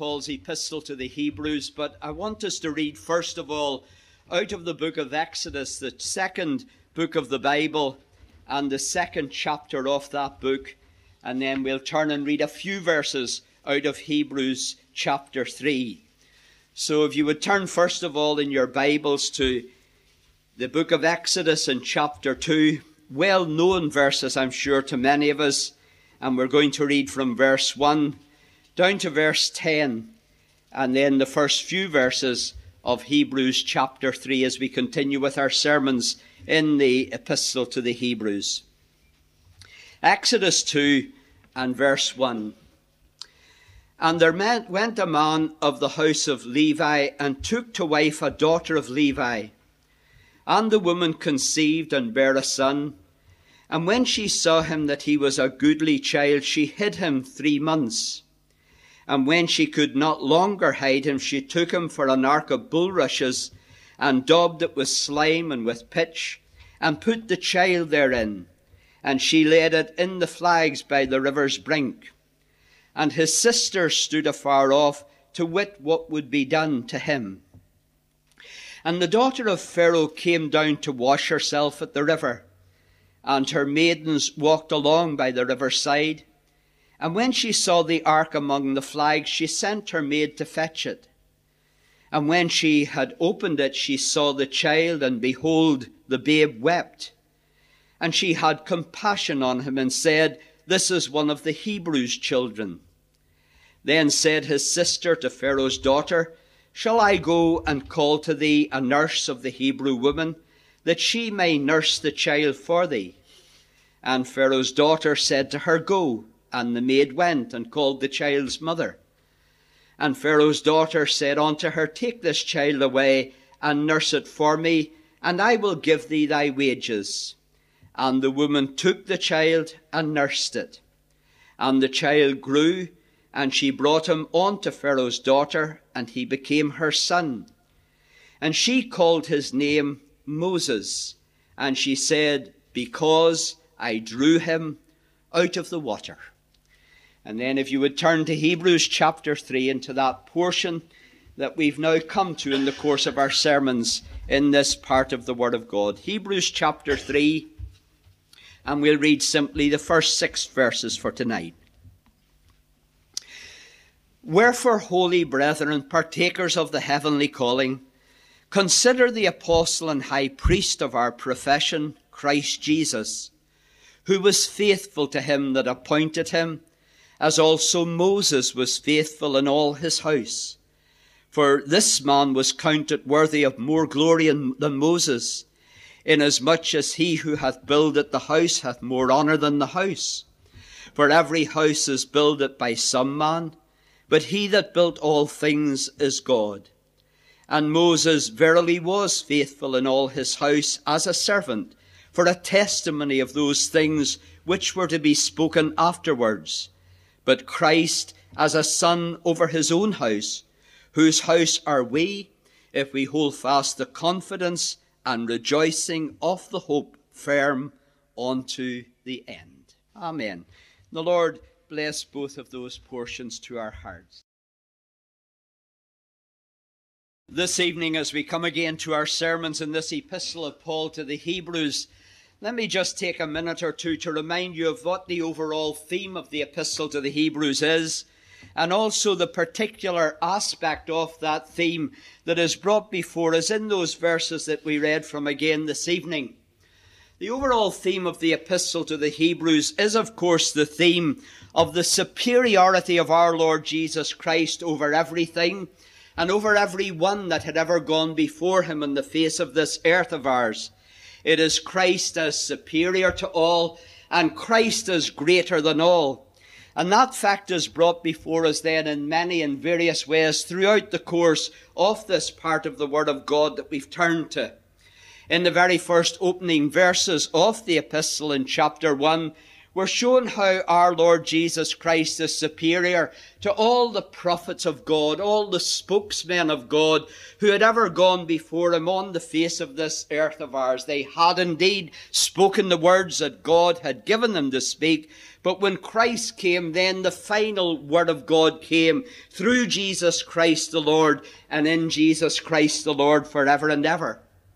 Paul's epistle to the Hebrews, but I want us to read first of all out of the book of Exodus, the second book of the Bible, and the second chapter of that book, and then we'll turn and read a few verses out of Hebrews chapter 3. So if you would turn first of all in your Bibles to the book of Exodus in chapter 2, well-known verses, I'm sure, to many of us, and we're going to read from verse 1 down to verse 10, and then the first few verses of Hebrews chapter 3 as we continue with our sermons in the epistle to the Hebrews. Exodus 2 and verse 1. And there went a man of the house of Levi, and took to wife a daughter of Levi. And the woman conceived and bare a son. And when she saw him that he was a goodly child, she hid him 3 months. And when she could not longer hide him, she took him for an ark of bulrushes, and daubed it with slime and with pitch, and put the child therein. And she laid it in the flags by the river's brink. And his sister stood afar off, to wit what would be done to him. And the daughter of Pharaoh came down to wash herself at the river, and her maidens walked along by the river's side. And when she saw the ark among the flags, she sent her maid to fetch it. And when she had opened it, she saw the child, and behold, the babe wept. And she had compassion on him, and said, This is one of the Hebrews' children. Then said his sister to Pharaoh's daughter, Shall I go and call to thee a nurse of the Hebrew woman, that she may nurse the child for thee? And Pharaoh's daughter said to her, Go. And the maid went and called the child's mother. And Pharaoh's daughter said unto her, Take this child away, and nurse it for me, and I will give thee thy wages. And the woman took the child and nursed it. And the child grew, and she brought him unto Pharaoh's daughter, and he became her son. And she called his name Moses, and she said, Because I drew him out of the water. And then if you would turn to Hebrews chapter 3, into that portion that we've now come to in the course of our sermons in this part of the Word of God. Hebrews chapter 3, and we'll read simply the first 6 verses for tonight. Wherefore, holy brethren, partakers of the heavenly calling, consider the apostle and high priest of our profession, Christ Jesus, who was faithful to him that appointed him, as also Moses was faithful in all his house. For this man was counted worthy of more glory than Moses, inasmuch as he who hath builded the house hath more honour than the house. For every house is builded by some man, but he that built all things is God. And Moses verily was faithful in all his house as a servant, for a testimony of those things which were to be spoken afterwards. But Christ as a son over his own house, whose house are we, if we hold fast the confidence and rejoicing of the hope firm unto the end. Amen. The Lord bless both of those portions to our hearts. This evening, as we come again to our sermons in this epistle of Paul to the Hebrews, let me just take a minute or two to remind you of what the overall theme of the epistle to the Hebrews is, and also the particular aspect of that theme that is brought before us in those verses that we read from again this evening. The overall theme of the epistle to the Hebrews is, of course, the theme of the superiority of our Lord Jesus Christ over everything and over everyone that had ever gone before him on the face of this earth of ours. It is Christ as superior to all, and Christ as greater than all. And that fact is brought before us then in many and various ways throughout the course of this part of the Word of God that we've turned to. In the very first opening verses of the epistle in chapter 1, we're shown how our Lord Jesus Christ is superior to all the prophets of God, all the spokesmen of God who had ever gone before him on the face of this earth of ours. They had indeed spoken the words that God had given them to speak, but when Christ came, then the final word of God came through Jesus Christ the Lord, and in Jesus Christ the Lord forever and ever.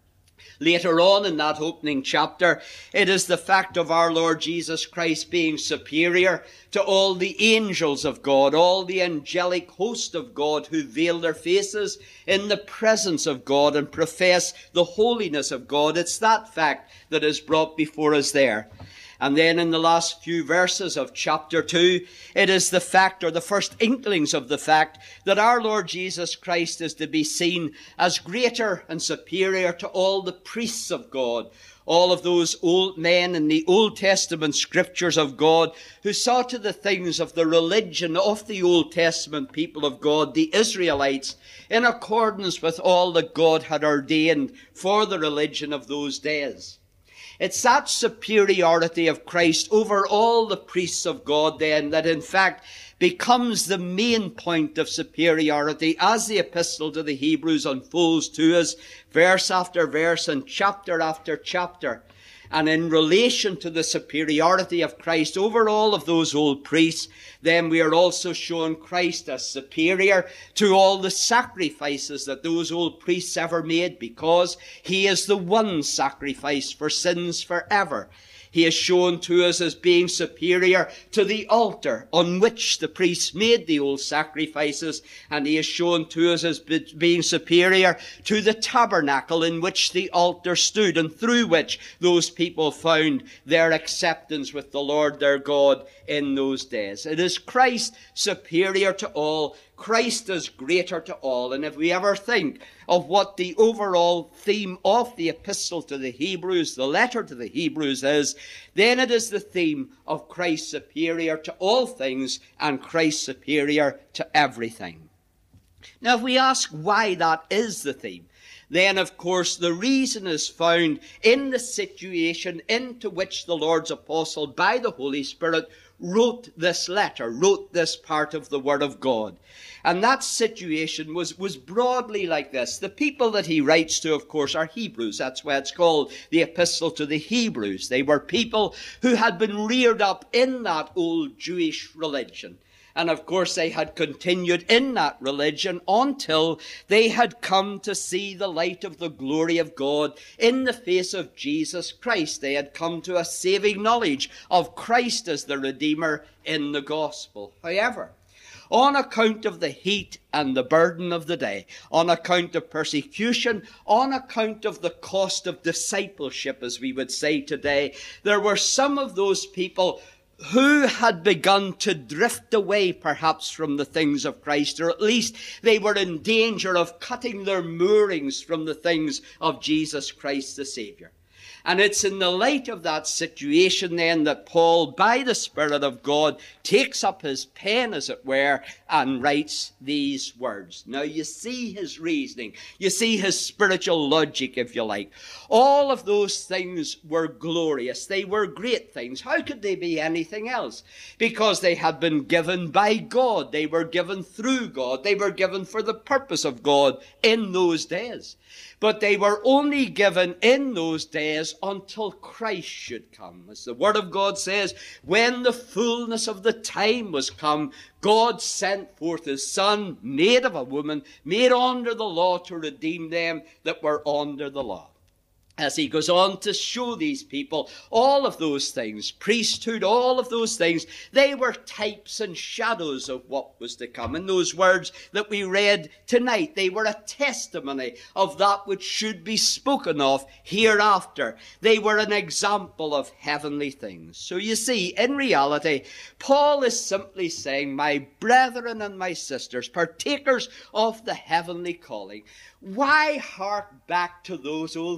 Later on in that opening chapter, it is the fact of our Lord Jesus Christ being superior to all the angels of God, all the angelic host of God who veil their faces in the presence of God and profess the holiness of God. It's that fact that is brought before us there. And then in the last few verses of chapter 2, it is the fact, or the first inklings of the fact, that our Lord Jesus Christ is to be seen as greater and superior to all the priests of God, all of those old men in the Old Testament scriptures of God who saw to the things of the religion of the Old Testament people of God, the Israelites, in accordance with all that God had ordained for the religion of those days. It's that superiority of Christ over all the priests of God then that in fact becomes the main point of superiority as the epistle to the Hebrews unfolds to us, verse after verse and chapter after chapter. And in relation to the superiority of Christ over all of those old priests, then we are also shown Christ as superior to all the sacrifices that those old priests ever made, because he is the one sacrifice for sins forever. He is shown to us as being superior to the altar on which the priests made the old sacrifices, and he is shown to us as being superior to the tabernacle in which the altar stood and through which those people found their acceptance with the Lord their God in those days. It is Christ superior to all. Christ is greater to all. And if we ever think of what the overall theme of the epistle to the Hebrews, the letter to the Hebrews is, then it is the theme of Christ superior to all things and Christ superior to everything. Now, if we ask why that is the theme, then, of course, the reason is found in the situation into which the Lord's apostle, by the Holy Spirit, wrote this letter, wrote this part of the Word of God. And that situation was broadly like this. The people that he writes to, of course, are Hebrews. That's why it's called the Epistle to the Hebrews. They were people who had been reared up in that old Jewish religion. And of course, they had continued in that religion until they had come to see the light of the glory of God in the face of Jesus Christ. They had come to a saving knowledge of Christ as the Redeemer in the gospel. However, on account of the heat and the burden of the day, on account of persecution, on account of the cost of discipleship, as we would say today, there were some of those people who had begun to drift away perhaps from the things of Christ, or at least they were in danger of cutting their moorings from the things of Jesus Christ the Savior. And it's in the light of that situation then that Paul, by the Spirit of God, takes up his pen, as it were, and writes these words. Now you see his reasoning. You see his spiritual logic, if you like. All of those things were glorious. They were great things. How could they be anything else? Because they had been given by God. They were given through God. They were given for the purpose of God in those days. But they were only given in those days until Christ should come. As the Word of God says, when the fullness of the time was come, God sent forth his Son, made of a woman, made under the law, to redeem them that were under the law. As he goes on to show these people all of those things, priesthood, all of those things, they were types and shadows of what was to come. And those words that we read tonight, they were a testimony of that which should be spoken of hereafter. They were an example of heavenly things. So you see, in reality, Paul is simply saying, my brethren and my sisters, partakers of the heavenly calling, why hark back to those old things?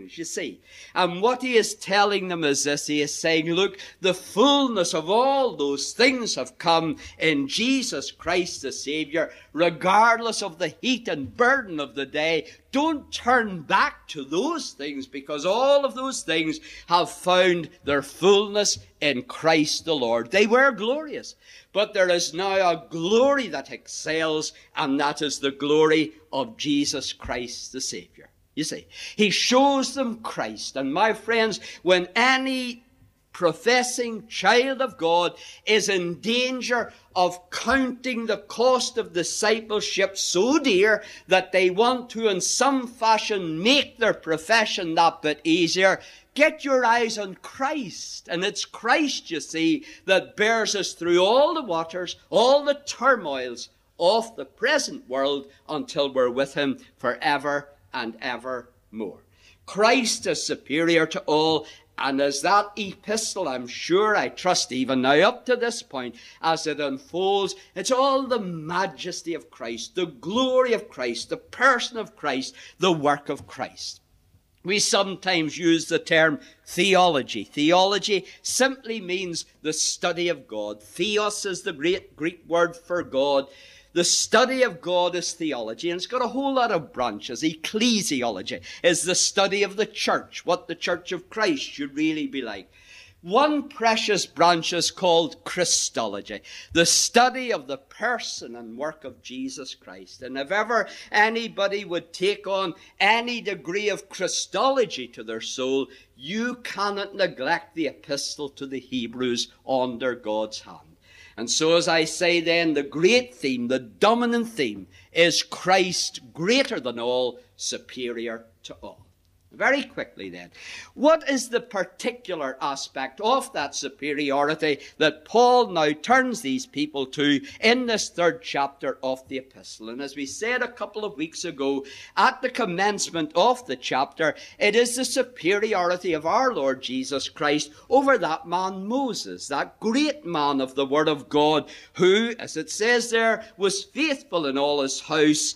things, you see. And what he is telling them is this. He is saying, look, the fullness of all those things have come in Jesus Christ the Savior, regardless of the heat and burden of the day. Don't turn back to those things, because all of those things have found their fullness in Christ the Lord. They were glorious, but there is now a glory that excels, and that is the glory of Jesus Christ the Savior. You see, he shows them Christ. And my friends, when any professing child of God is in danger of counting the cost of discipleship so dear that they want to in some fashion make their profession that bit easier, get your eyes on Christ. And it's Christ, you see, that bears us through all the waters, all the turmoils of the present world, until we're with him forever and evermore. Christ is superior to all. And as that epistle, I'm sure, I trust even now up to this point, as it unfolds, it's all the majesty of Christ, the glory of Christ, the person of Christ, the work of Christ. We sometimes use the term theology. Theology simply means the study of God. Theos is the great Greek word for God. The study of God is theology, and it's got a whole lot of branches. Ecclesiology is the study of the church, what the church of Christ should really be like. One precious branch is called Christology, the study of the person and work of Jesus Christ. And if ever anybody would take on any degree of Christology to their soul, you cannot neglect the epistle to the Hebrews under God's hand. And so, as I say then, the great theme, the dominant theme, is Christ greater than all, superior to all. Very quickly then, what is the particular aspect of that superiority that Paul now turns these people to in this third chapter of the epistle? And as we said a couple of weeks ago, at the commencement of the chapter, it is the superiority of our Lord Jesus Christ over that man Moses, that great man of the Word of God, who, as it says there, was faithful in all his house,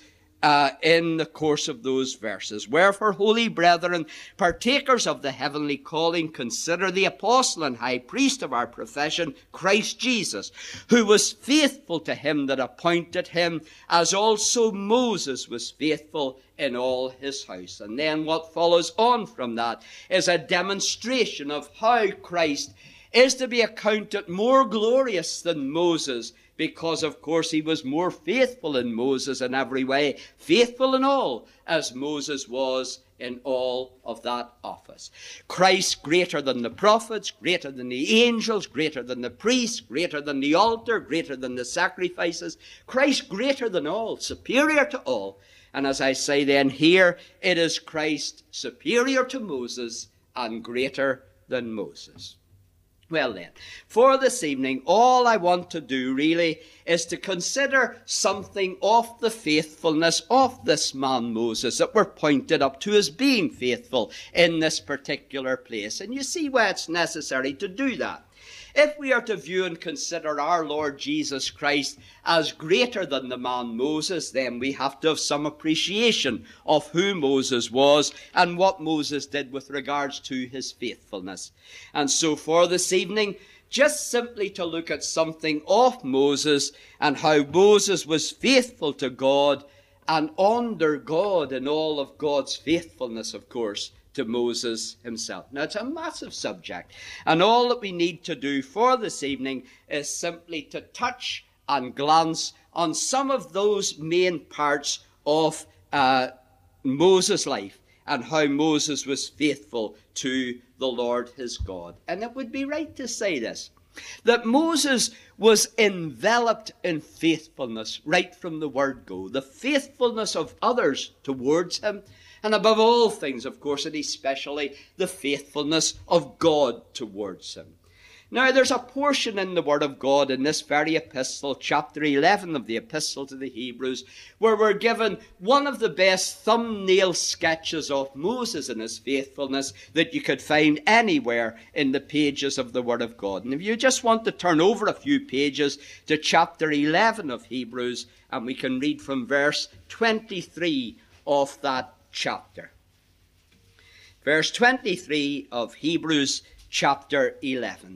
in the course of those verses. Wherefore, holy brethren, partakers of the heavenly calling, consider the apostle and high priest of our profession, Christ Jesus, who was faithful to him that appointed him, as also Moses was faithful in all his house. And then what follows on from that is a demonstration of how Christ is to be accounted more glorious than Moses, because, of course, he was more faithful than Moses in every way, faithful in all, as Moses was in all of that office. Christ greater than the prophets, greater than the angels, greater than the priests, greater than the altar, greater than the sacrifices. Christ greater than all, superior to all. And as I say then, here it is Christ superior to Moses and greater than Moses. Well then, for this evening, all I want to do really is to consider something of the faithfulness of this man Moses that we're pointed up to as being faithful in this particular place. And you see why it's necessary to do that. If we are to view and consider our Lord Jesus Christ as greater than the man Moses, then we have to have some appreciation of who Moses was and what Moses did with regards to his faithfulness. And so for this evening, just simply to look at something of Moses and how Moses was faithful to God and under God in all of God's faithfulness, of course, to Moses himself. Now, it's a massive subject, and all that we need to do for this evening is simply to touch and glance on some of those main parts of Moses' life and how Moses was faithful to the Lord his God. And it would be right to say this, that Moses was enveloped in faithfulness right from the word go. The faithfulness of others towards him, and above all things, of course, and especially the faithfulness of God towards him. Now, there's a portion in the Word of God in this very epistle, chapter 11 of the epistle to the Hebrews, where we're given one of the best thumbnail sketches of Moses and his faithfulness that you could find anywhere in the pages of the Word of God. And if you just want to turn over a few pages to chapter 11 of Hebrews, and we can read from verse 23 of that chapter. Verse 23 of Hebrews chapter 11.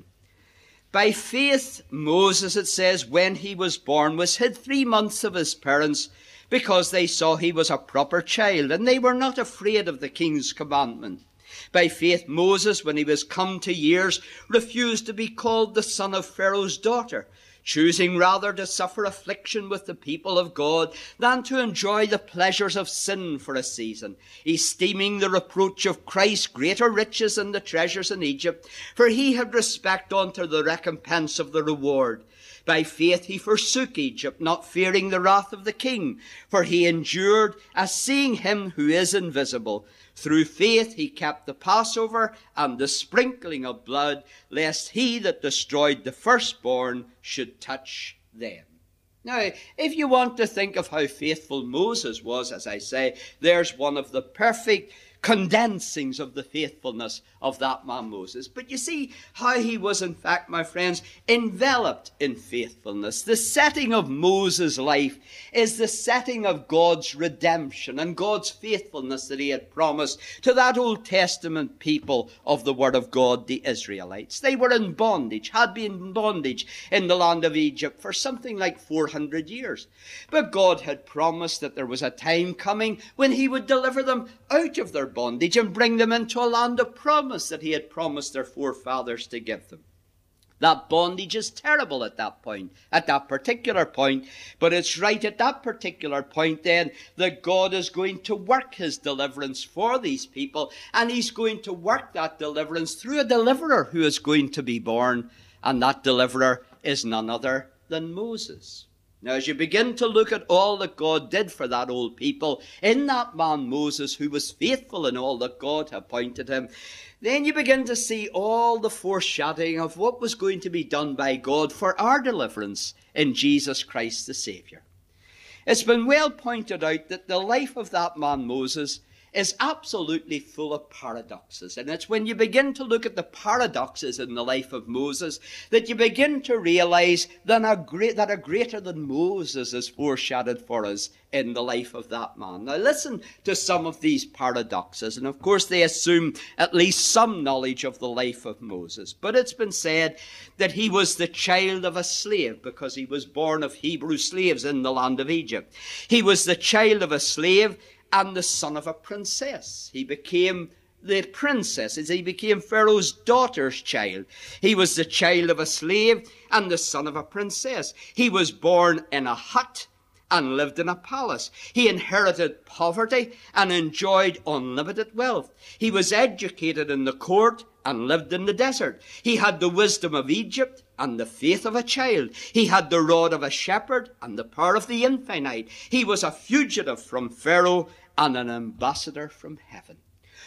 By faith, Moses, it says, when he was born, was hid 3 months of his parents, because they saw he was a proper child, and they were not afraid of the king's commandment. By faith, Moses, when he was come to years, refused to be called the son of Pharaoh's daughter, choosing rather to suffer affliction with the people of God than to enjoy the pleasures of sin for a season, esteeming the reproach of Christ greater riches than the treasures in Egypt, for he had respect unto the recompense of the reward. By faith he forsook Egypt, not fearing the wrath of the king, for he endured as seeing him who is invisible. Through faith he kept the Passover and the sprinkling of blood, lest he that destroyed the firstborn should touch them. Now, if you want to think of how faithful Moses was, as I say, there's one of the perfect condensings of the faithfulness of that man Moses. But you see how he was, in fact, my friends, enveloped in faithfulness. The setting of Moses' life is the setting of God's redemption and God's faithfulness that he had promised to that Old Testament people of the Word of God, the Israelites. They were in bondage, had been in bondage in the land of Egypt for something like 400 years. But God had promised that there was a time coming when he would deliver them out of their bondage and bring them into a land of promise that he had promised their forefathers to give them. That bondage is terrible at that point, at that particular point, but it's right at that particular point then that God is going to work his deliverance for these people, and he's going to work that deliverance through a deliverer who is going to be born, and that deliverer is none other than Moses. Now, as you begin to look at all that God did for that old people in that man Moses, who was faithful in all that God appointed him, then you begin to see all the foreshadowing of what was going to be done by God for our deliverance in Jesus Christ the Saviour. It's been well pointed out that the life of that man Moses is absolutely full of paradoxes. And it's when you begin to look at the paradoxes in the life of Moses that you begin to realize that a greater than Moses is foreshadowed for us in the life of that man. Now listen to some of these paradoxes. And of course they assume at least some knowledge of the life of Moses. But it's been said that he was the child of a slave because he was born of Hebrew slaves in the land of Egypt. He was the child of a slave and the son of a princess. He became the princess as he became Pharaoh's daughter's child. He was the child of a slave and the son of a princess. He was born in a hut and lived in a palace. He inherited poverty and enjoyed unlimited wealth. He was educated in the court and lived in the desert. He had the wisdom of Egypt and the faith of a child. He had the rod of a shepherd and the power of the infinite. He was a fugitive from Pharaoh and an ambassador from heaven.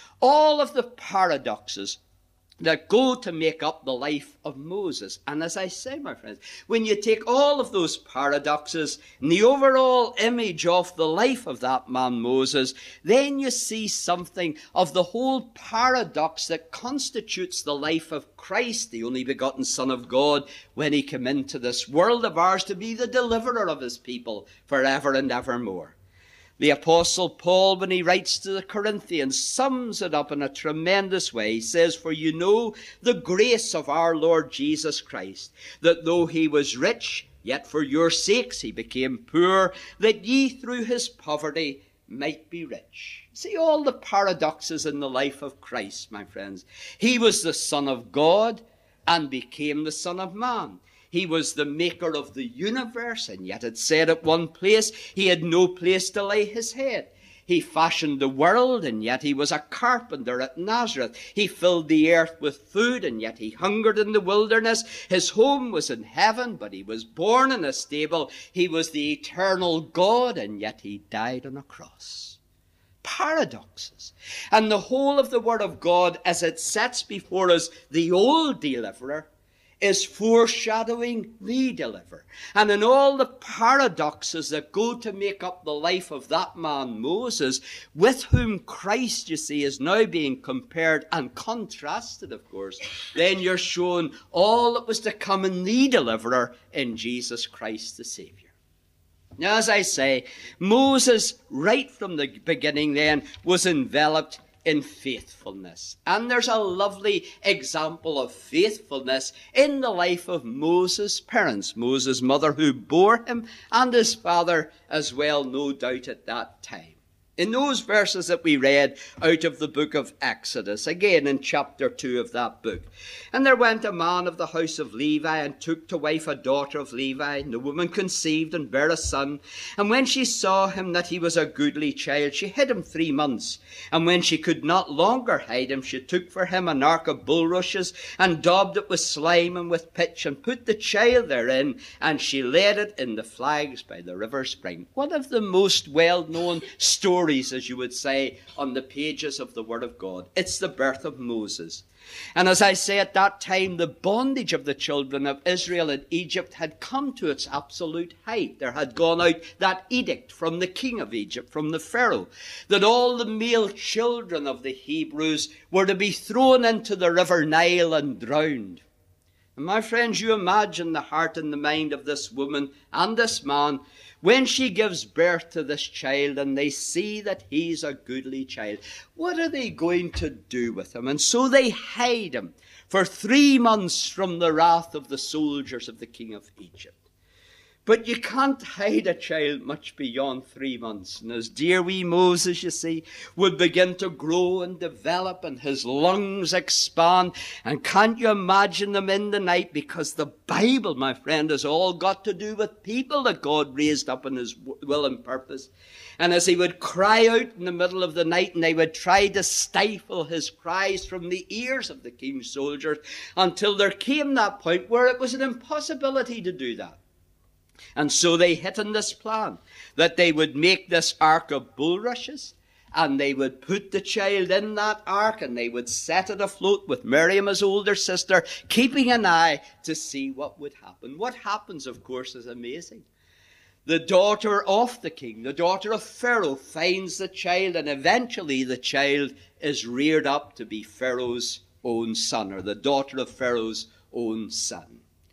All of the paradoxes that go to make up the life of Moses. And as I say, my friends, when you take all of those paradoxes and the overall image of the life of that man Moses, then you see something of the whole paradox that constitutes the life of Christ, the only begotten Son of God, when he came into this world of ours to be the deliverer of his people forever and evermore. The Apostle Paul, when he writes to the Corinthians, sums it up in a tremendous way. He says, "For you know the grace of our Lord Jesus Christ, that though he was rich, yet for your sakes he became poor, that ye through his poverty might be rich." See all the paradoxes in the life of Christ, my friends. He was the Son of God and became the Son of Man. He was the maker of the universe, and yet it said at one place he had no place to lay his head. He fashioned the world, and yet he was a carpenter at Nazareth. He filled the earth with food, and yet he hungered in the wilderness. His home was in heaven, but he was born in a stable. He was the eternal God, and yet he died on a cross. Paradoxes. And the whole of the Word of God, as it sets before us the old deliverer, is foreshadowing the deliverer. And in all the paradoxes that go to make up the life of that man Moses, with whom Christ, you see, is now being compared and contrasted, of course, then you're shown all that was to come in the deliverer in Jesus Christ the Saviour. Now, as I say, Moses, right from the beginning then, was enveloped in faithfulness. And there's a lovely example of faithfulness in the life of Moses' parents, Moses' mother who bore him, and his father as well, no doubt, at that time. In those verses that we read out of the book of Exodus, again in chapter 2 of that book. And there went a man of the house of Levi, and took to wife a daughter of Levi. And the woman conceived, and bare a son. And when she saw him that he was a goodly child, she hid him 3 months. And when she could not longer hide him, she took for him an ark of bulrushes, and daubed it with slime and with pitch, and put the child therein, and she laid it in the flags by the river spring. One of the most well-known stories, as you would say, on the pages of the Word of God. It's the birth of Moses. And as I say, at that time, the bondage of the children of Israel in Egypt had come to its absolute height. There had gone out that edict from the king of Egypt, from the Pharaoh, that all the male children of the Hebrews were to be thrown into the river Nile and drowned. And my friends, you imagine the heart and the mind of this woman and this man when she gives birth to this child and they see that he's a goodly child. What are they going to do with him? And so they hide him for 3 months from the wrath of the soldiers of the king of Egypt. But you can't hide a child much beyond 3 months. And as dear wee Moses, you see, would begin to grow and develop, and his lungs expand. And can't you imagine them in the night? Because the Bible, my friend, has all got to do with people that God raised up in his will and purpose. And as he would cry out in the middle of the night, and they would try to stifle his cries from the ears of the king's soldiers, until there came that point where it was an impossibility to do that. And so they hit on this plan, that they would make this ark of bulrushes, and they would put the child in that ark, and they would set it afloat with Miriam, his older sister, keeping an eye to see what would happen. What happens, of course, is amazing. The daughter of the king, the daughter of Pharaoh, finds the child, and eventually the child is reared up to be Pharaoh's own son, or the daughter of Pharaoh's own son.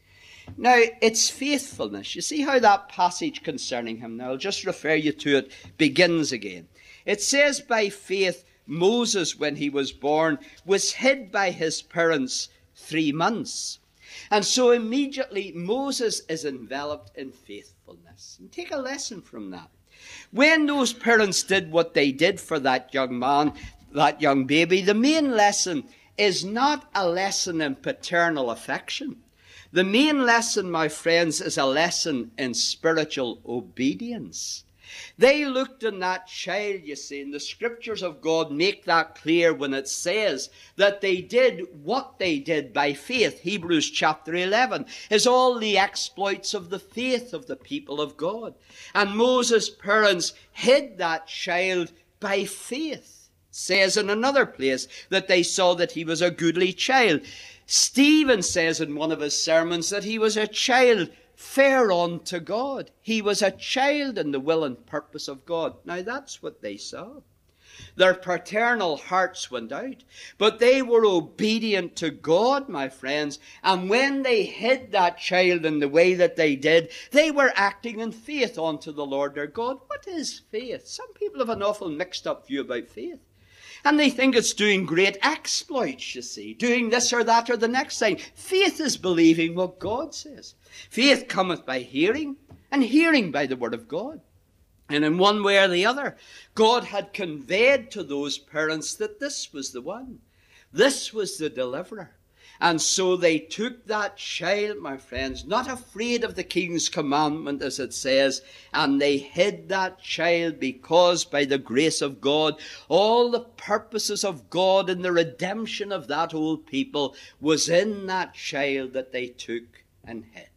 Now, it's faithfulness. You see how that passage concerning him, now I'll just refer you to it, begins again. It says, by faith, Moses, when he was born, was hid by his parents 3 months. And so immediately Moses is enveloped in faithfulness. And take a lesson from that. When those parents did what they did for that young man, that young baby, the main lesson is not a lesson in paternal affection. The main lesson, my friends, is a lesson in spiritual obedience. They looked in that child, you see, and the scriptures of God make that clear when it says that they did what they did by faith. Hebrews chapter 11 is all the exploits of the faith of the people of God. And Moses' parents hid that child by faith. It says in another place that they saw that he was a goodly child. Stephen says in one of his sermons that he was a child fair unto God. He was a child in the will and purpose of God. Now that's what they saw. Their paternal hearts went out, but they were obedient to God, my friends. And when they hid that child in the way that they did, they were acting in faith unto the Lord their God. What is faith? Some people have an awful mixed up view about faith. And they think it's doing great exploits, you see, doing this or that or the next thing. Faith is believing what God says. Faith cometh by hearing, and hearing by the word of God. And in one way or the other, God had conveyed to those parents that this was the one. This was the deliverer. And so they took that child, my friends, not afraid of the king's commandment, as it says, and they hid that child because by the grace of God, all the purposes of God in the redemption of that old people was in that child that they took and hid.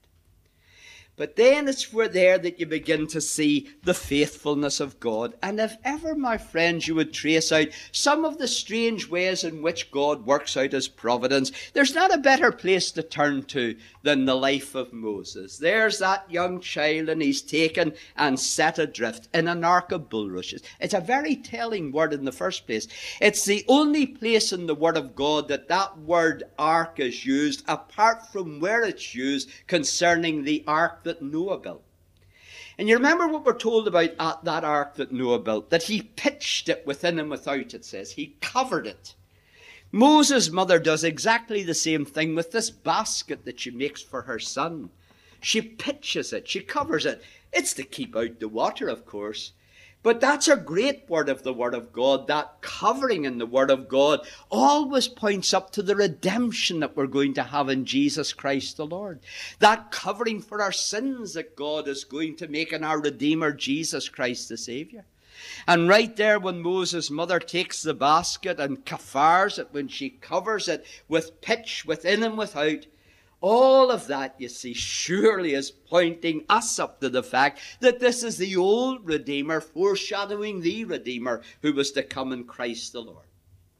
But then it's there that you begin to see the faithfulness of God. And if ever, my friends, you would trace out some of the strange ways in which God works out his providence, there's not a better place to turn to than the life of Moses. There's that young child, and he's taken and set adrift in an ark of bulrushes. It's a very telling word in the first place. It's the only place in the Word of God that word ark is used, apart from where it's used concerning the ark that Noah built. And you remember what we're told about that ark that Noah built, that he pitched it within and without, it says. He covered it. Moses' mother does exactly the same thing with this basket that she makes for her son. She pitches it, she covers it. It's to keep out the water, of course. But that's a great word of the Word of God. That covering in the Word of God always points up to the redemption that we're going to have in Jesus Christ the Lord. That covering for our sins that God is going to make in our Redeemer, Jesus Christ the Savior. And right there when Moses' mother takes the basket and kaffars it, when she covers it with pitch within and without, all of that, you see, surely is pointing us up to the fact that this is the old Redeemer foreshadowing the Redeemer who was to come in Christ the Lord.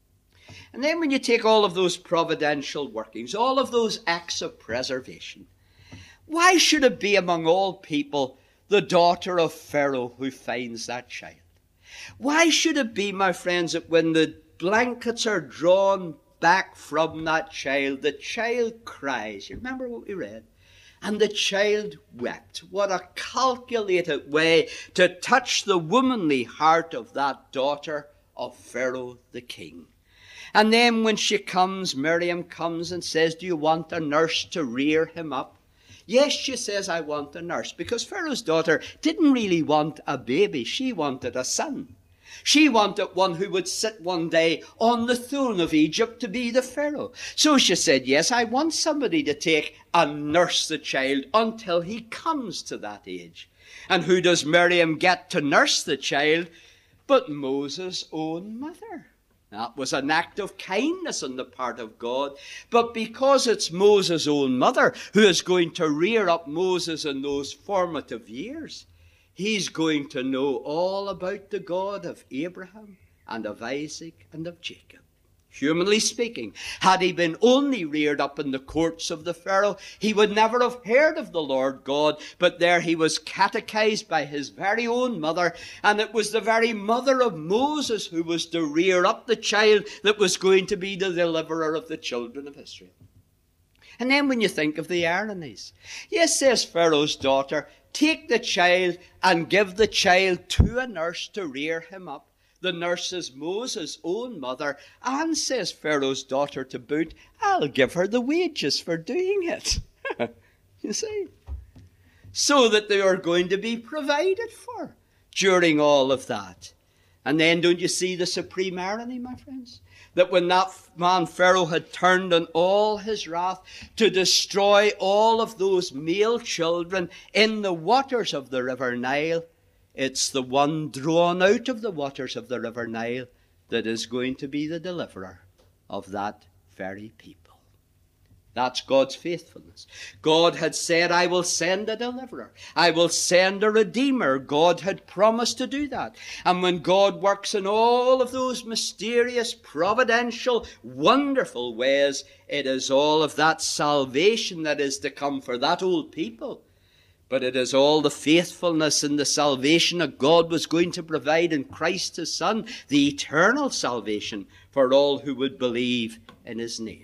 And then when you take all of those providential workings, all of those acts of preservation, why should it be among all people the daughter of Pharaoh who finds that child? Why should it be, my friends, that when the blankets are drawn back from that child, the child cries? You remember what we read? And the child wept. What a calculated way to touch the womanly heart of that daughter of Pharaoh the king. And then when she comes, Miriam comes and says, do you want a nurse to rear him up? Yes, she says, I want a nurse, because Pharaoh's daughter didn't really want a baby. She wanted a son. She wanted one who would sit one day on the throne of Egypt to be the Pharaoh. So she said, yes, I want somebody to take and nurse the child until he comes to that age. And who does Miriam get to nurse the child but Moses' own mother? That was an act of kindness on the part of God. But because it's Moses' own mother who is going to rear up Moses in those formative years, he's going to know all about the God of Abraham and of Isaac and of Jacob. Humanly speaking, had he been only reared up in the courts of the Pharaoh, he would never have heard of the Lord God. But there he was catechized by his very own mother, and it was the very mother of Moses who was to rear up the child that was going to be the deliverer of the children of Israel. And then when you think of the ironies, yes, says Pharaoh's daughter, take the child and give the child to a nurse to rear him up. The nurse is Moses' own mother, and says Pharaoh's daughter to boot, I'll give her the wages for doing it. You see? So that they are going to be provided for during all of that. And then don't you see the supreme irony, my friends? That when that man Pharaoh had turned in all his wrath to destroy all of those male children in the waters of the river Nile, it's the one drawn out of the waters of the river Nile that is going to be the deliverer of that very people. That's God's faithfulness. God had said, I will send a deliverer. I will send a redeemer. God had promised to do that. And when God works in all of those mysterious, providential, wonderful ways, it is all of that salvation that is to come for that old people. But it is all the faithfulness and the salvation that God was going to provide in Christ his Son, the eternal salvation for all who would believe in his name.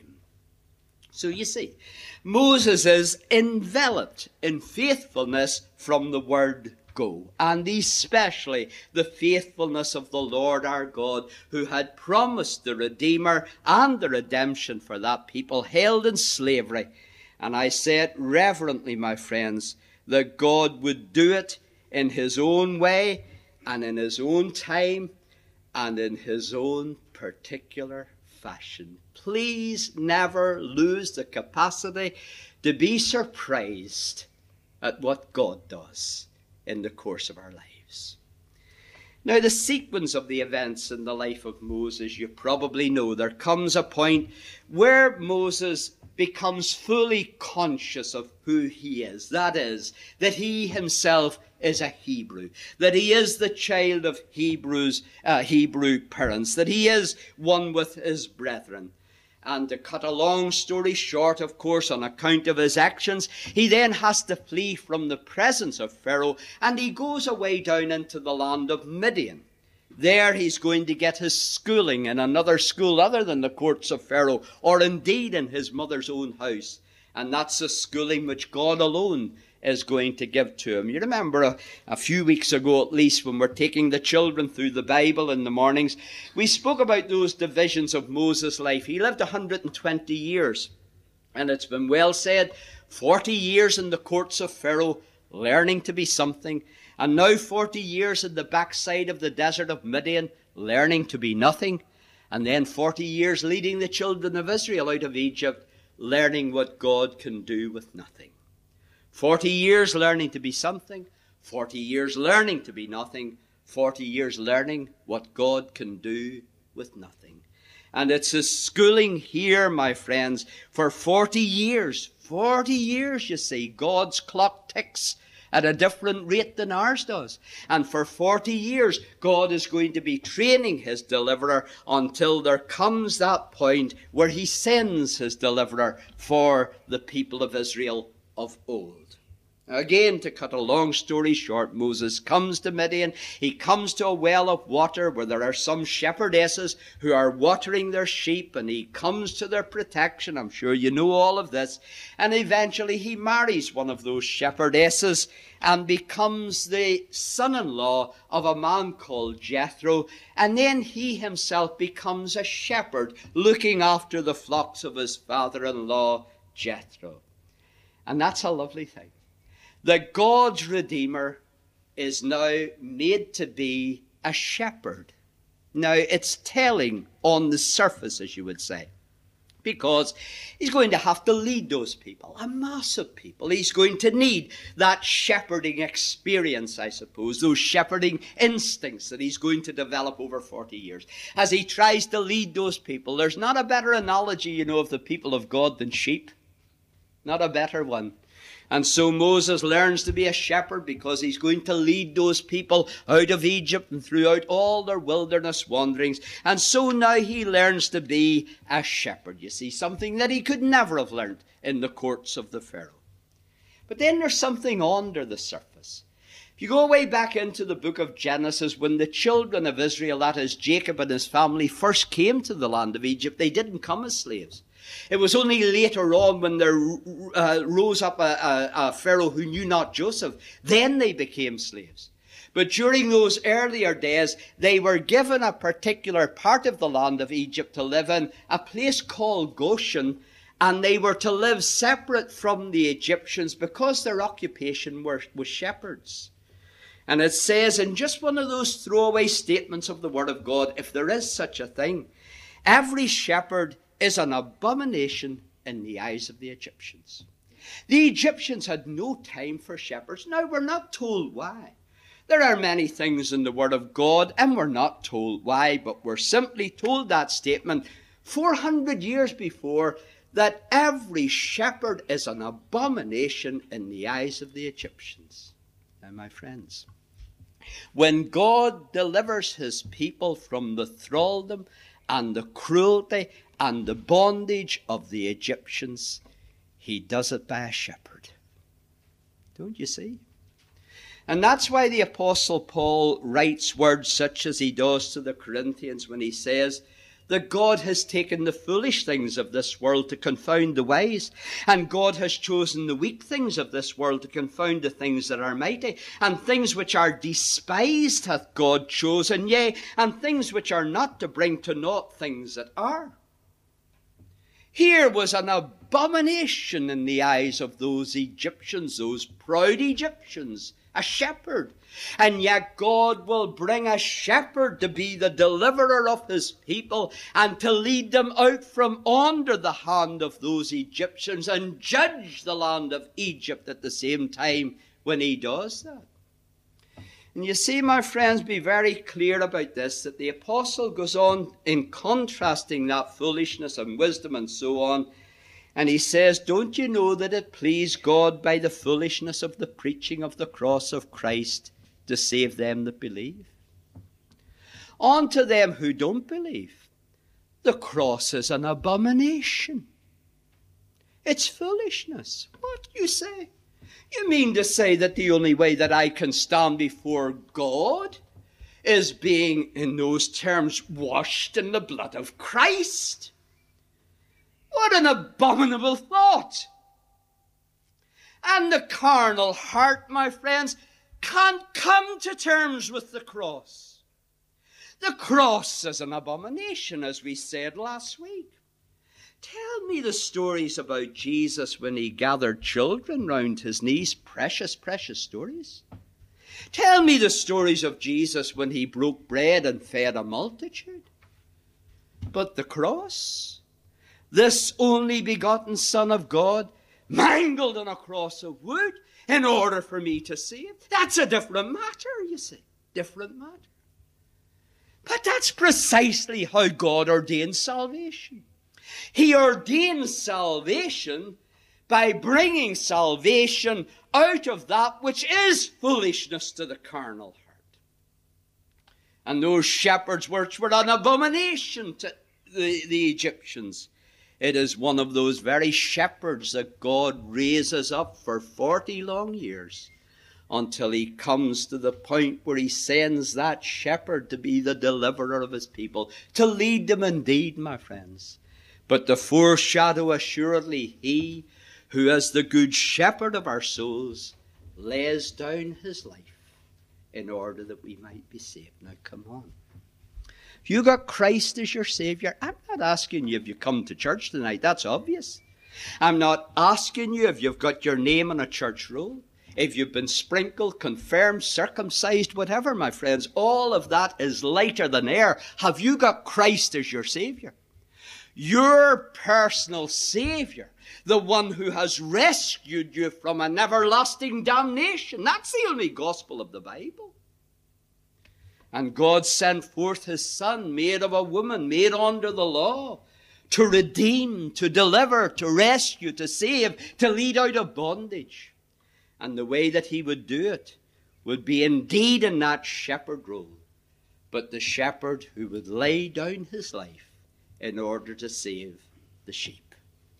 So you see, Moses is enveloped in faithfulness from the word go, and especially the faithfulness of the Lord our God, who had promised the Redeemer and the redemption for that people held in slavery. And I say it reverently, my friends, that God would do it in his own way and in his own time and in his own particular fashion. Please never lose the capacity to be surprised at what God does in the course of our lives. Now, the sequence of the events in the life of Moses, you probably know. There comes a point where Moses becomes fully conscious of who he is. That is, that he himself is a Hebrew, that he is the child of Hebrew parents, that he is one with his brethren. And to cut a long story short, of course, on account of his actions, he then has to flee from the presence of Pharaoh, and he goes away down into the land of Midian. There he's going to get his schooling in another school other than the courts of Pharaoh, or indeed in his mother's own house. And that's the schooling which God alone is going to give to him. You remember a few weeks ago at least, when we're taking the children through the Bible in the mornings, we spoke about those divisions of Moses' life. He lived 120 years. And it's been well said, 40 years in the courts of Pharaoh, learning to be something. And now 40 years in the backside of the desert of Midian, learning to be nothing. And then 40 years leading the children of Israel out of Egypt, learning what God can do with nothing. 40 years learning to be something, 40 years learning to be nothing, 40 years learning what God can do with nothing. And it's a schooling here, my friends, for 40 years. 40 years, you see, God's clock ticks at a different rate than ours does. And for 40 years, God is going to be training his deliverer until there comes that point where he sends his deliverer for the people of Israel of old. Again, to cut a long story short, Moses comes to Midian. He comes to a well of water where there are some shepherdesses who are watering their sheep, and he comes to their protection. I'm sure you know all of this. And eventually he marries one of those shepherdesses and becomes the son-in-law of a man called Jethro. And then he himself becomes a shepherd looking after the flocks of his father-in-law, Jethro. And that's a lovely thing. That God's Redeemer is now made to be a shepherd. Now, it's telling on the surface, as you would say, because he's going to have to lead those people, a mass of people. He's going to need that shepherding experience, I suppose, those shepherding instincts that he's going to develop over 40 years. As he tries to lead those people, there's not a better analogy, of the people of God than sheep. Not a better one. And so Moses learns to be a shepherd because he's going to lead those people out of Egypt and throughout all their wilderness wanderings. And so now he learns to be a shepherd. You see, something that he could never have learned in the courts of the Pharaoh. But then there's something under the surface. If you go way back into the book of Genesis, when the children of Israel, that is Jacob and his family, first came to the land of Egypt, they didn't come as slaves. It was only later on when there rose up a Pharaoh who knew not Joseph, then they became slaves. But during those earlier days, they were given a particular part of the land of Egypt to live in, a place called Goshen, and they were to live separate from the Egyptians because their occupation was shepherds. And it says in just one of those throwaway statements of the Word of God, if there is such a thing, every shepherd is an abomination in the eyes of the Egyptians. The Egyptians had no time for shepherds. Now, we're not told why. There are many things in the Word of God, and we're not told why, but we're simply told that statement 400 years before, that every shepherd is an abomination in the eyes of the Egyptians. Now, my friends, when God delivers his people from the thraldom and the cruelty and the bondage of the Egyptians, he does it by a shepherd. Don't you see? And that's why the Apostle Paul writes words such as he does to the Corinthians when he says that God has taken the foolish things of this world to confound the wise, and God has chosen the weak things of this world to confound the things that are mighty, and things which are despised hath God chosen, yea, and things which are not, to bring to naught things that are. Here was an abomination in the eyes of those Egyptians, those proud Egyptians, a shepherd. And yet God will bring a shepherd to be the deliverer of his people and to lead them out from under the hand of those Egyptians and judge the land of Egypt at the same time when he does that. And you see, my friends, be very clear about this, that the apostle goes on in contrasting that foolishness and wisdom and so on. And he says, don't you know that it pleased God by the foolishness of the preaching of the cross of Christ to save them that believe? Unto them who don't believe, the cross is an abomination. It's foolishness. What do you say? You mean to say that the only way that I can stand before God is being, in those terms, washed in the blood of Christ? What an abominable thought! And the carnal heart, my friends, can't come to terms with the cross. The cross is an abomination, as we said last week. Tell me the stories about Jesus when he gathered children round his knees. Precious, precious stories. Tell me the stories of Jesus when he broke bread and fed a multitude. But the cross, this only begotten Son of God, mangled on a cross of wood in order for me to save. That's a different matter, you see. Different matter. But that's precisely how God ordains salvation. He ordains salvation by bringing salvation out of that which is foolishness to the carnal heart. And those shepherds which were an abomination to the Egyptians, it is one of those very shepherds that God raises up for 40 long years until he comes to the point where he sends that shepherd to be the deliverer of his people, to lead them indeed, my friends. But the foreshadow, assuredly, he who is the good shepherd of our souls lays down his life in order that we might be saved. Now, come on. If you got Christ as your Savior, I'm not asking you if you come to church tonight. That's obvious. I'm not asking you if you've got your name on a church roll, if you've been sprinkled, confirmed, circumcised, whatever, my friends. All of that is lighter than air. Have you got Christ as your Savior? Your personal Savior, the one who has rescued you from an everlasting damnation. That's the only gospel of the Bible. And God sent forth his Son, made of a woman, made under the law, to redeem, to deliver, to rescue, to save, to lead out of bondage. And the way that he would do it would be indeed in that shepherd role, but the shepherd who would lay down his life in order to save the sheep.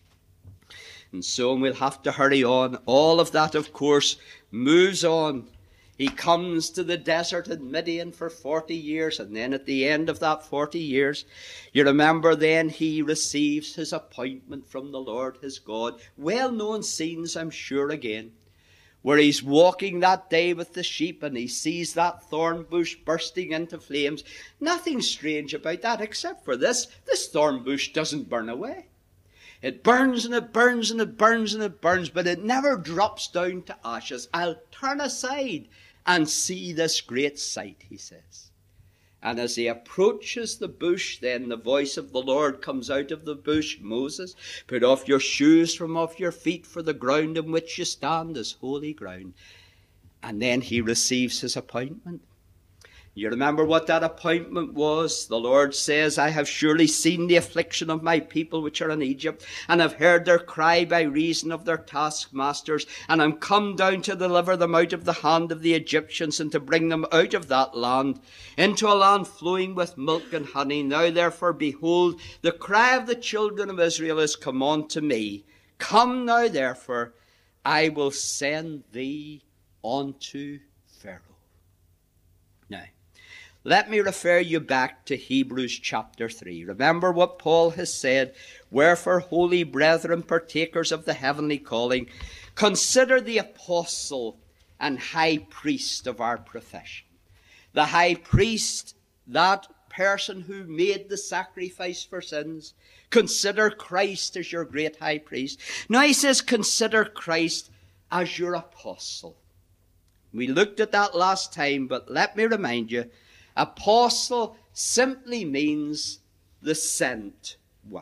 And so we'll have to hurry on. All of that, of course, moves on. He comes to the desert in Midian for 40 years, and then at the end of that 40 years, you remember then he receives his appointment from the Lord his God. Well-known scenes, I'm sure, again, where he's walking that day with the sheep and he sees that thorn bush bursting into flames. Nothing strange about that except for this. This thorn bush doesn't burn away. It burns and it burns and it burns and it burns, but it never drops down to ashes. I'll turn aside and see this great sight, he says. And as he approaches the bush, then the voice of the Lord comes out of the bush. Moses, put off your shoes from off your feet, for the ground in which you stand is holy ground. And then he receives his appointment. You remember what that appointment was? The Lord says, I have surely seen the affliction of my people which are in Egypt, and have heard their cry by reason of their taskmasters, and am come down to deliver them out of the hand of the Egyptians, and to bring them out of that land, into a land flowing with milk and honey. Now therefore, behold, the cry of the children of Israel is come unto me. Come now therefore, I will send thee unto Pharaoh. Now, let me refer you back to Hebrews chapter 3. Remember what Paul has said. Wherefore, holy brethren, partakers of the heavenly calling, consider the apostle and high priest of our profession. The high priest, that person who made the sacrifice for sins. Consider Christ as your great high priest. Now he says, consider Christ as your apostle. We looked at that last time, but let me remind you, apostle simply means the sent one.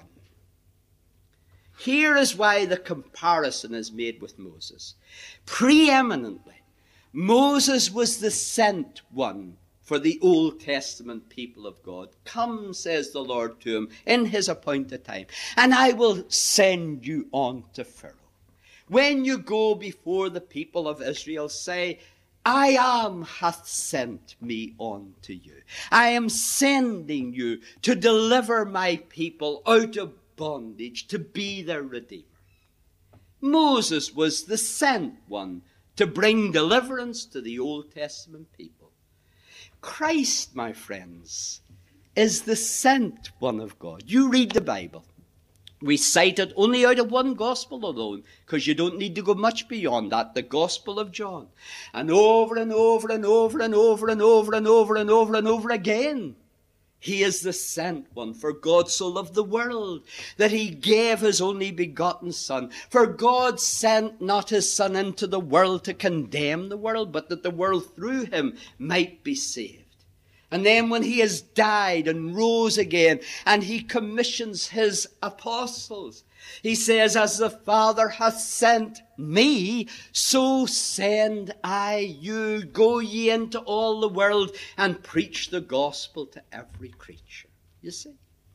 Here is why the comparison is made with Moses. Preeminently, Moses was the sent one for the Old Testament people of God. Come, says the Lord to him, in his appointed time, and I will send you on to Pharaoh. When you go before the people of Israel, say, I am hath sent me on to you. I am sending you to deliver my people out of bondage, to be their Redeemer. Moses was the sent one to bring deliverance to the Old Testament people. Christ, my friends, is the sent one of God. You read the Bible. We cite it only out of one gospel alone, because you don't need to go much beyond that, the Gospel of John. And over and over and over and over and over and over and over and over again, he is the sent one. For God so loved the world that he gave his only begotten Son. For God sent not his Son into the world to condemn the world, but that the world through him might be saved. And then when he has died and rose again, and he commissions his apostles, he says, as the Father hath sent me, so send I you. Go ye into all the world and preach the gospel to every creature. You see,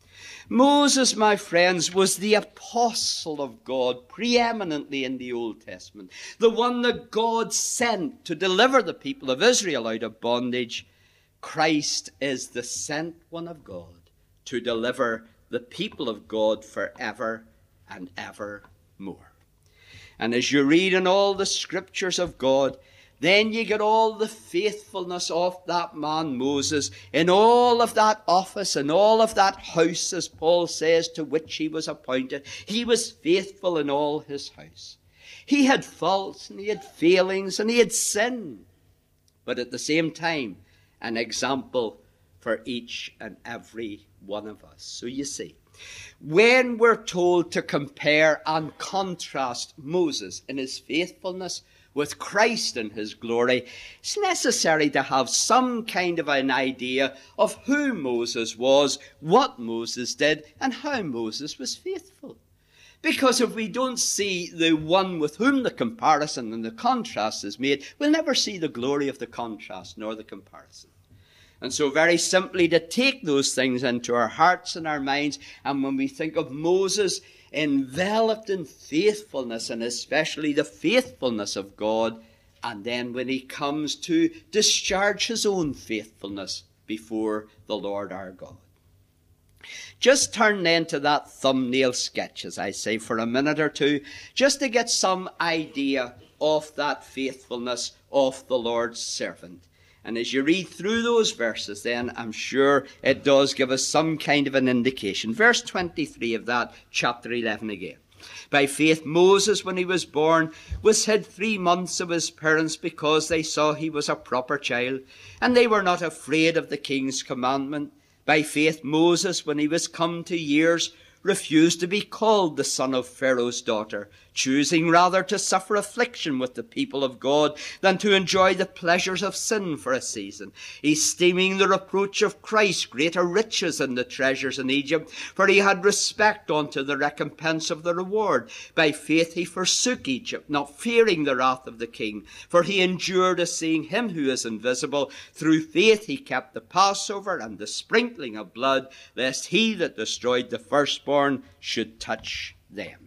Moses, my friends, was the apostle of God preeminently in the Old Testament, the one that God sent to deliver the people of Israel out of bondage. Christ is the sent one of God to deliver the people of God forever and evermore. And as you read in all the scriptures of God, then you get all the faithfulness of that man Moses in all of that office and all of that house, as Paul says, to which he was appointed. He was faithful in all his house. He had faults and he had failings and he had sin, but at the same time, an example for each and every one of us. So you see, when we're told to compare and contrast Moses in his faithfulness with Christ in his glory, it's necessary to have some kind of an idea of who Moses was, what Moses did, and how Moses was faithful. Because if we don't see the one with whom the comparison and the contrast is made, we'll never see the glory of the contrast nor the comparison. And so very simply to take those things into our hearts and our minds, and when we think of Moses enveloped in faithfulness, and especially the faithfulness of God, and then when he comes to discharge his own faithfulness before the Lord our God. Just turn then to that thumbnail sketch, as I say, for a minute or two, just to get some idea of that faithfulness of the Lord's servant. And as you read through those verses, then I'm sure it does give us some kind of an indication. Verse 23 of that chapter 11 again. By faith Moses, when he was born, was hid 3 months of his parents, because they saw he was a proper child, and they were not afraid of the king's commandment. By faith Moses, when he was come to years, refused to be called the son of Pharaoh's daughter, choosing rather to suffer affliction with the people of God than to enjoy the pleasures of sin for a season, esteeming the reproach of Christ greater riches than the treasures in Egypt, for he had respect unto the recompense of the reward. By faith he forsook Egypt, not fearing the wrath of the king, for he endured as seeing him who is invisible. Through faith he kept the Passover and the sprinkling of blood, lest he that destroyed the firstborn should touch them.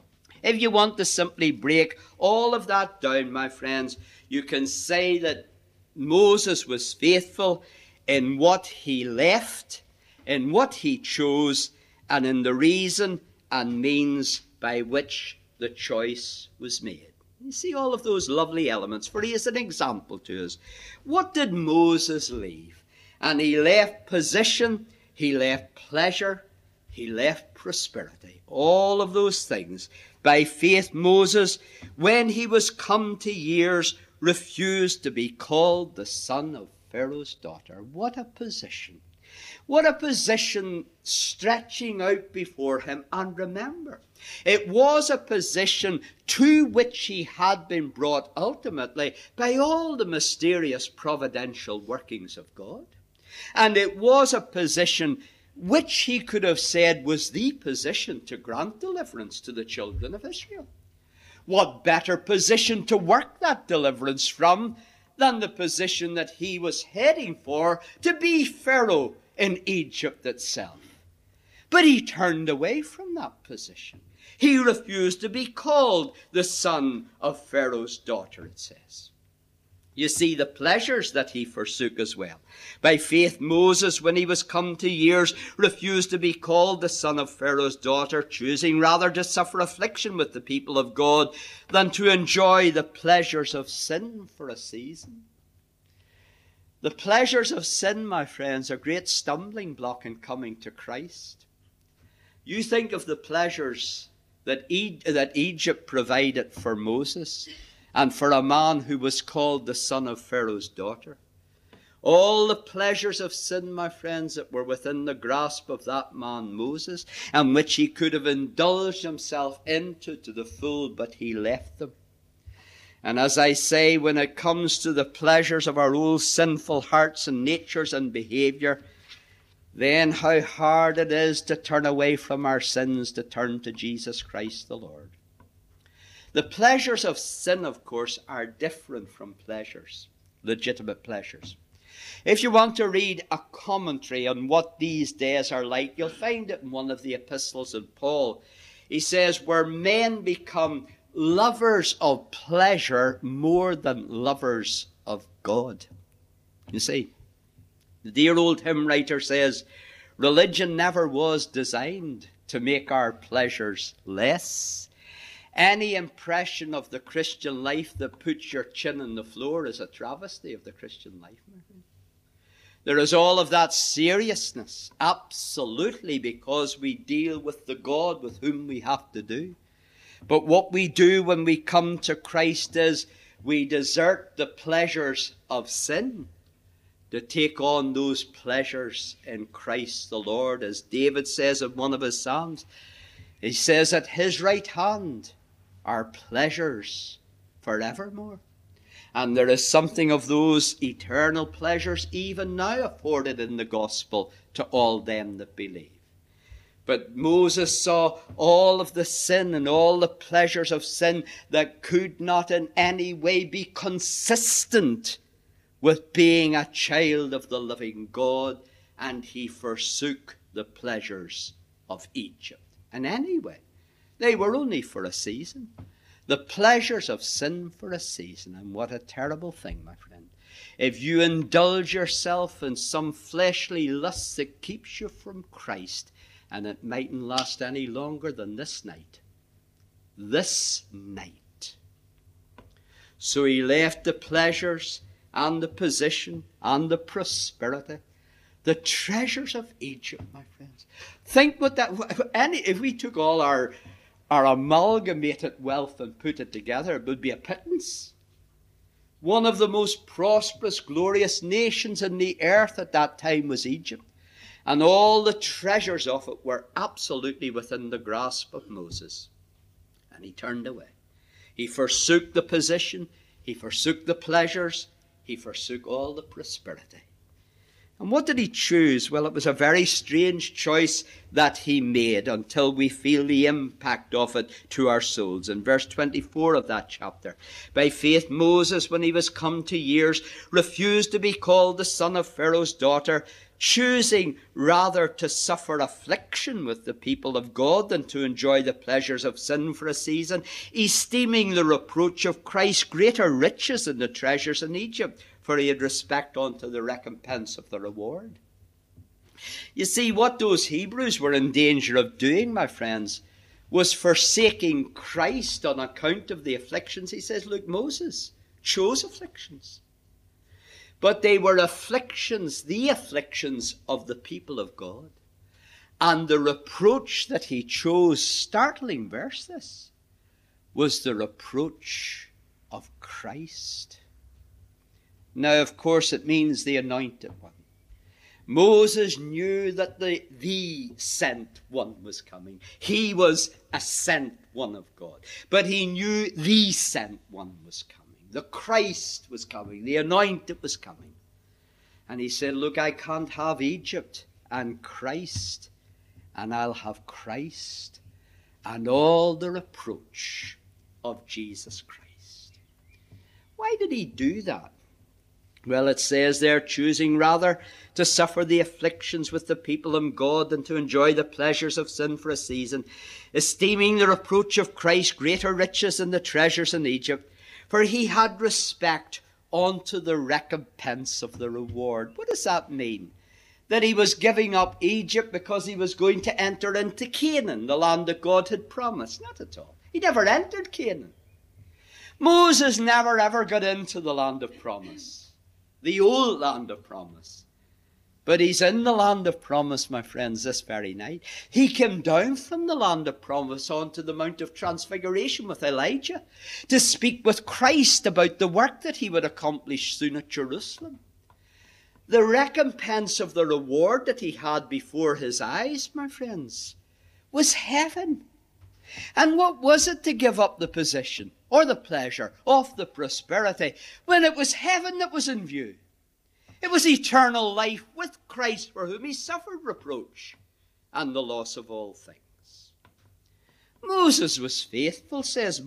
If you want to simply break all of that down, my friends, you can say that Moses was faithful in what he left, in what he chose, and in the reason and means by which the choice was made. You see all of those lovely elements, for he is an example to us. What did Moses leave? And he left position, he left pleasure, he left prosperity. All of those things. By faith Moses, when he was come to years, refused to be called the son of Pharaoh's daughter. What a position. What a position stretching out before him. And remember, it was a position to which he had been brought ultimately by all the mysterious providential workings of God. And it was a position which he could have said was the position to grant deliverance to the children of Israel. What better position to work that deliverance from than the position that he was heading for, to be Pharaoh in Egypt itself? But he turned away from that position. He refused to be called the son of Pharaoh's daughter, it says. You see the pleasures that he forsook as well. By faith Moses, when he was come to years, refused to be called the son of Pharaoh's daughter, choosing rather to suffer affliction with the people of God than to enjoy the pleasures of sin for a season. The pleasures of sin, my friends, are a great stumbling block in coming to Christ. You think of the pleasures that Egypt provided for Moses and for a man who was called the son of Pharaoh's daughter. All the pleasures of sin, my friends, that were within the grasp of that man Moses, and which he could have indulged himself into to the full, but he left them. And as I say, when it comes to the pleasures of our old sinful hearts and natures and behavior, then how hard it is to turn away from our sins, to turn to Jesus Christ the Lord. The pleasures of sin, of course, are different from pleasures, legitimate pleasures. If you want to read a commentary on what these days are like, you'll find it in one of the epistles of Paul. He says, where men become lovers of pleasure more than lovers of God. You see, the dear old hymn writer says, religion never was designed to make our pleasures less. Any impression of the Christian life that puts your chin on the floor is a travesty of the Christian life, my friend. There is all of that seriousness, absolutely, because we deal with the God with whom we have to do. But what we do when we come to Christ is we desert the pleasures of sin to take on those pleasures in Christ the Lord. As David says in one of his psalms, he says, at his right hand are pleasures forevermore. And there is something of those eternal pleasures even now afforded in the gospel to all them that believe. But Moses saw all of the sin and all the pleasures of sin that could not in any way be consistent with being a child of the living God, and he forsook the pleasures of Egypt. And anyway, they were only for a season. The pleasures of sin for a season. And what a terrible thing, my friend. If you indulge yourself in some fleshly lust that keeps you from Christ, and it mightn't last any longer than this night. This night. So he left the pleasures and the position and the prosperity, the treasures of Egypt, my friends. Think what that, if we took all our amalgamated wealth and put it together, it would be a pittance. One of the most prosperous, glorious nations in the earth at that time was Egypt. And all the treasures of it were absolutely within the grasp of Moses. And he turned away. He forsook the position. He forsook the pleasures. He forsook all the prosperity. And what did he choose? Well, it was a very strange choice that he made until we feel the impact of it to our souls. In verse 24 of that chapter, by faith Moses, when he was come to years, refused to be called the son of Pharaoh's daughter, choosing rather to suffer affliction with the people of God than to enjoy the pleasures of sin for a season, esteeming the reproach of Christ greater riches than the treasures in Egypt, for he had respect unto the recompense of the reward. You see, what those Hebrews were in danger of doing, my friends, was forsaking Christ on account of the afflictions. He says, look, Moses chose afflictions. But they were afflictions, the afflictions of the people of God. And the reproach that he chose, startling verse this, was the reproach of Christ. Now, of course, it means the anointed one. Moses knew that the sent one was coming. He was a sent one of God. But he knew the sent one was coming. The Christ was coming. The anointed was coming. And he said, look, I can't have Egypt and Christ, and I'll have Christ and all the reproach of Jesus Christ. Why did he do that? Well, it says there, choosing rather to suffer the afflictions with the people of God than to enjoy the pleasures of sin for a season, esteeming the reproach of Christ greater riches than the treasures in Egypt, for he had respect unto the recompense of the reward. What does that mean? That he was giving up Egypt because he was going to enter into Canaan, the land that God had promised? Not at all. He never entered Canaan. Moses never ever got into the land of promise, the old land of promise. But he's in the land of promise, my friends, this very night. He came down from the land of promise onto the Mount of Transfiguration with Elijah to speak with Christ about the work that he would accomplish soon at Jerusalem. The recompense of the reward that he had before his eyes, my friends, was heaven. And what was it to give up the position or the pleasure of the prosperity when it was heaven that was in view? It was eternal life with Christ, for whom he suffered reproach and the loss of all things. Moses was faithful, says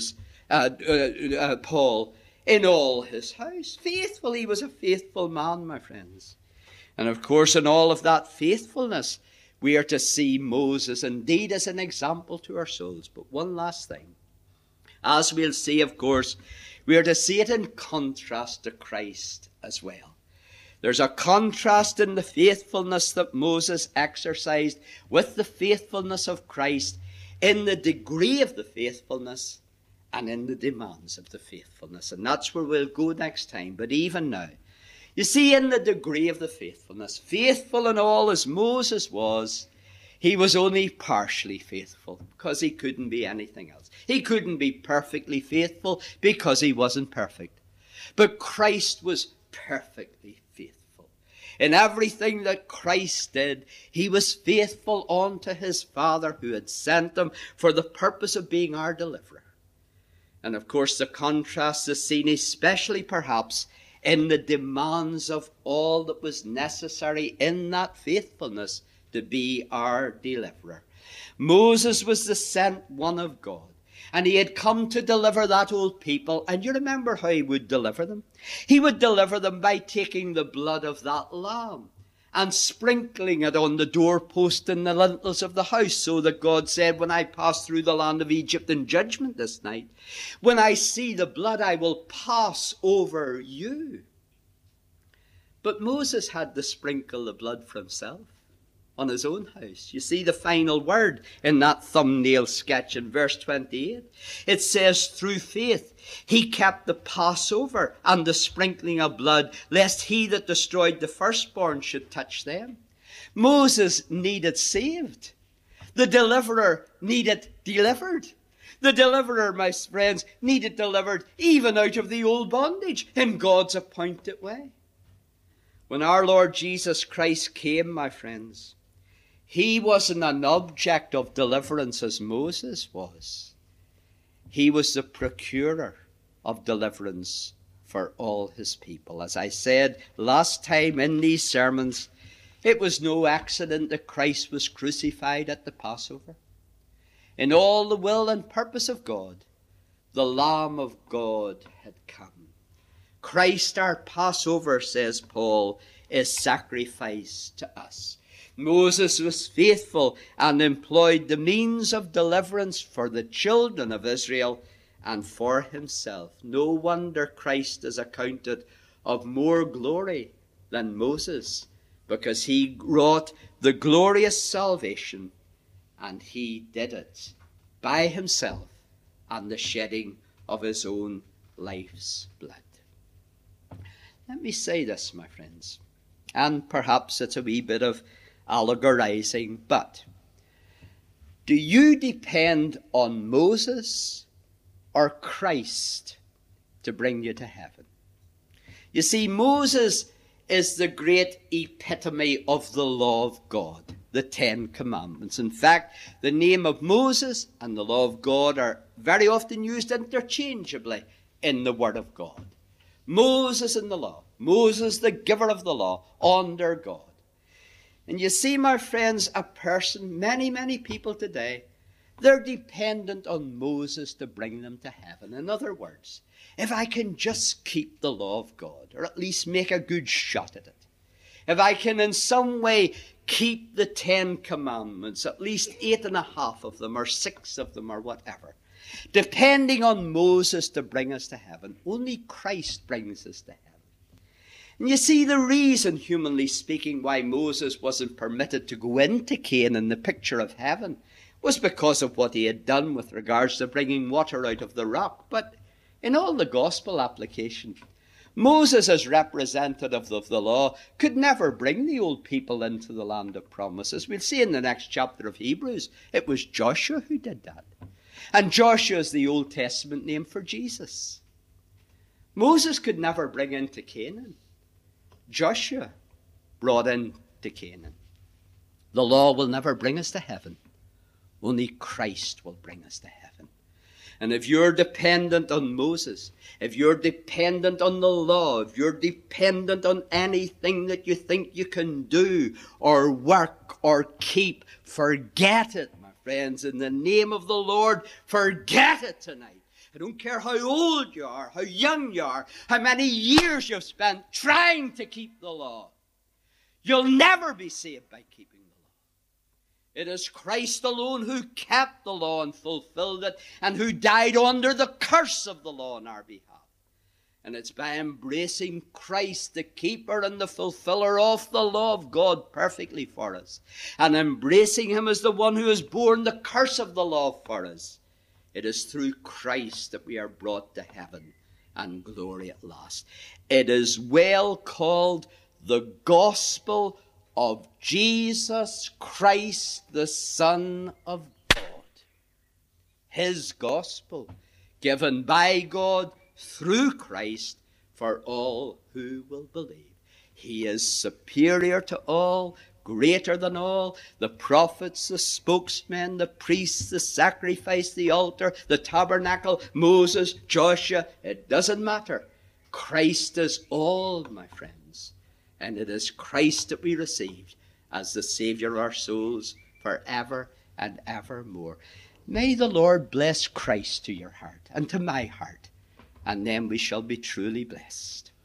Paul, in all his house. Faithful, he was a faithful man, my friends. And of course, in all of that faithfulness, we are to see Moses indeed as an example to our souls. But one last thing. As we'll see, of course, we are to see it in contrast to Christ as well. There's a contrast in the faithfulness that Moses exercised with the faithfulness of Christ, in the degree of the faithfulness and in the demands of the faithfulness. And that's where we'll go next time. But even now, you see, in the degree of the faithfulness, faithful in all as Moses was, he was only partially faithful because he couldn't be anything else. He couldn't be perfectly faithful because he wasn't perfect. But Christ was perfectly faithful. In everything that Christ did, he was faithful unto his Father who had sent him for the purpose of being our deliverer. And of course, the contrast is seen especially perhaps in the demands of all that was necessary in that faithfulness to be our deliverer. Moses was the sent one of God, and he had come to deliver that old people. And you remember how he would deliver them? He would deliver them by taking the blood of that lamb and sprinkling it on the doorpost and the lintels of the house, so that God said, when I pass through the land of Egypt in judgment this night, when I see the blood, I will pass over you. But Moses had to sprinkle the blood for himself on his own house. You see the final word in that thumbnail sketch in verse 28. It says, through faith he kept the Passover and the sprinkling of blood, lest he that destroyed the firstborn should touch them. Moses needed saved. The deliverer needed delivered. The deliverer, my friends, needed delivered even out of the old bondage in God's appointed way. When our Lord Jesus Christ came, my friends, he wasn't an object of deliverance as Moses was. He was the procurer of deliverance for all his people. As I said last time in these sermons, it was no accident that Christ was crucified at the Passover. In all the will and purpose of God, the Lamb of God had come. Christ our Passover, says Paul, is sacrificed to us. Moses was faithful and employed the means of deliverance for the children of Israel and for himself. No wonder Christ is accounted of more glory than Moses, because he wrought the glorious salvation, and he did it by himself and the shedding of his own life's blood. Let me say this, my friends, and perhaps it's a wee bit of allegorizing, but do you depend on Moses or Christ to bring you to heaven? You see, Moses is the great epitome of the law of God, the Ten Commandments. In fact, the name of Moses and the law of God are very often used interchangeably in the Word of God. Moses and the law, Moses the giver of the law under God. And you see, my friends, a person, many people today, they're dependent on Moses to bring them to heaven. In other words, if I can just keep the law of God, or at least make a good shot at it, if I can in some way keep the 10 Commandments, at least 8.5 of them, or 6 of them, or whatever, depending on Moses to bring us to heaven, only Christ brings us to heaven. And you see, the reason, humanly speaking, why Moses wasn't permitted to go into Canaan, the picture of heaven, was because of what he had done with regards to bringing water out of the rock. But in all the gospel application, Moses, as representative of the law, could never bring the old people into the land of promises. We'll see in the next chapter of Hebrews, it was Joshua who did that. And Joshua is the Old Testament name for Jesus. Moses could never bring into Canaan. Joshua brought into Canaan. The law will never bring us to heaven. Only Christ will bring us to heaven. And if you're dependent on Moses, if you're dependent on the law, if you're dependent on anything that you think you can do or work or keep, forget it, my friends. In the name of the Lord, forget it tonight. I don't care how old you are, how young you are, how many years you've spent trying to keep the law. You'll never be saved by keeping the law. It is Christ alone who kept the law and fulfilled it, and who died under the curse of the law on our behalf. And it's by embracing Christ, the keeper and the fulfiller of the law of God perfectly for us, and embracing him as the one who has borne the curse of the law for us. It is through Christ that we are brought to heaven and glory at last. It is well called the gospel of Jesus Christ, the Son of God. His gospel, given by God through Christ for all who will believe. He is superior to all, greater than all. The prophets, the spokesmen, the priests, the sacrifice, the altar, the tabernacle, Moses, Joshua, it doesn't matter. Christ is all, my friends. And it is Christ that we received as the Savior of our souls forever and evermore. May the Lord bless Christ to your heart and to my heart, and then we shall be truly blessed.